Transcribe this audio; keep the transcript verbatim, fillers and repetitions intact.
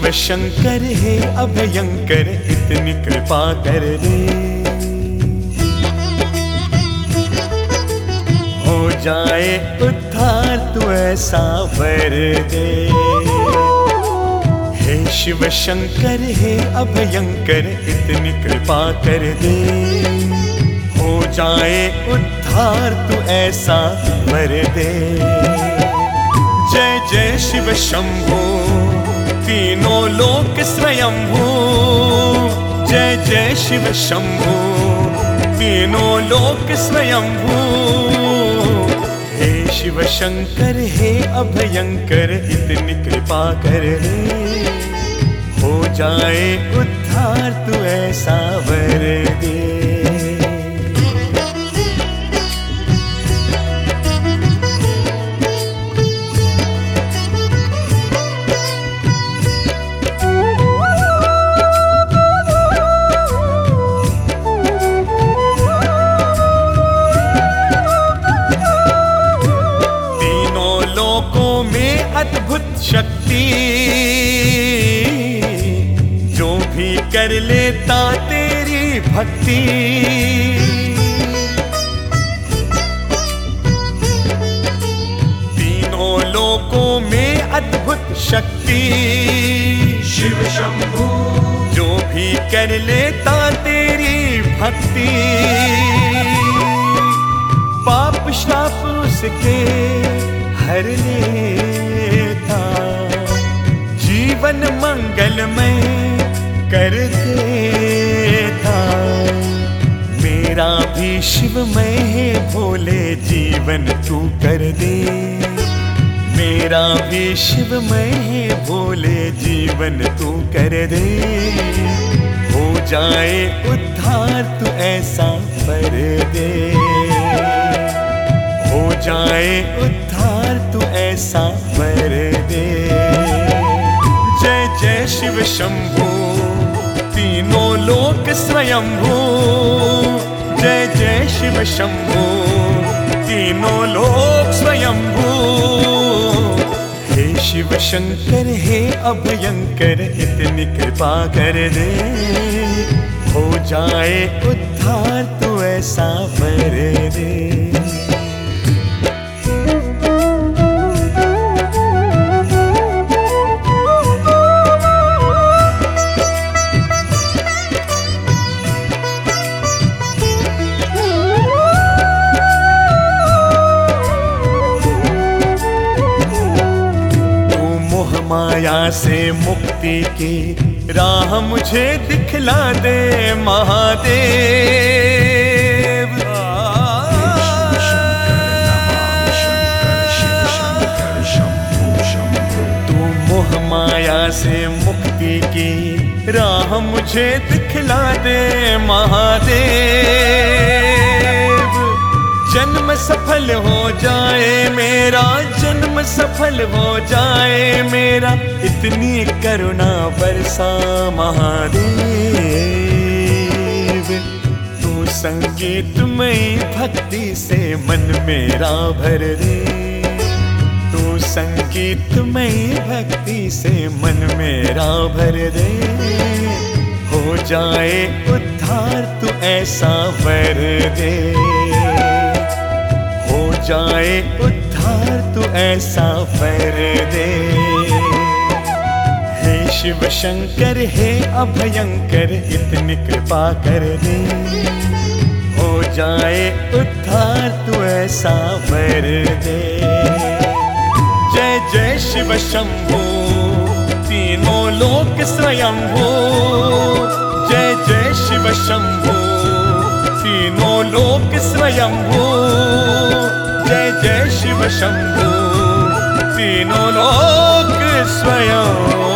शिव शंकर हे अभयंकर इतनी कृपा कर दे, हो जाए उद्धार तू ऐसा वर दे। हे शिव शंकर हे अभयंकर इतनी कृपा कर दे, हो जाए उद्धार तू ऐसा वर दे। जय जय शिव शंभो तीनों लोक स्वयंभू, जय जय शिव शंभो तीनों लोक स्वयंभू। हे शिव शंकर हे अभयंकर इतनी कृपा कर दे, हो जाए उद्धार तू ऐसा वर दे। अद्भुत शक्ति जो भी कर लेता तेरी भक्ति, तीनों लोकों में अद्भुत शक्ति शिव शंभू जो भी कर लेता तेरी भक्ति। पाप श्राप उसके हर लेता, जीवन मंगलमय कर देता। मेरा भी शिवमय है भोले जीवन तू कर दे, मेरा भी शिवमय है भोले जीवन तू कर दे। हो जाए उद्धार तू ऐसा कर दे, हो जाए उद्धार तू ऐसा कर दे। जय जय शिव शंभो तीनों लोक स्वयंभू, जय जय शिव शंभो तीनों लोक स्वयंभू। हे शिव शंकर हे अभयंकर इतनी कृपा कर दे, हो जाए उद्धार तू ऐसा कर दे। माया से मुक्ति की राह मुझे दिखला दे महादेव। तू मोह माया से मुक्ति की राह मुझे दिखला दे महादेव। जन्म सफल हो जाए मेरा, जन्म सफल हो जाए मेरा, इतनी करुणा बरसा महादेव। तू संगीतमयी भक्ति से मन मेरा भर दे, तू संगीतमयी भक्ति से मन मेरा भर दे। हो जाए उद्धार तू ऐसा वर दे, हो जाए उद्धार तू ऐसा वर दे। हे शिव शंकर हे अभयंकर इतनी कृपा कर दे, हो जाए उद्धार तू ऐसा वर दे। जय जय शिव शंभो तीनों लोक स्वयंभू, जय जय शिव शंभो तीनों लोक स्वयंभू। जय जय शिव शंभो तीनों लोक स्वयं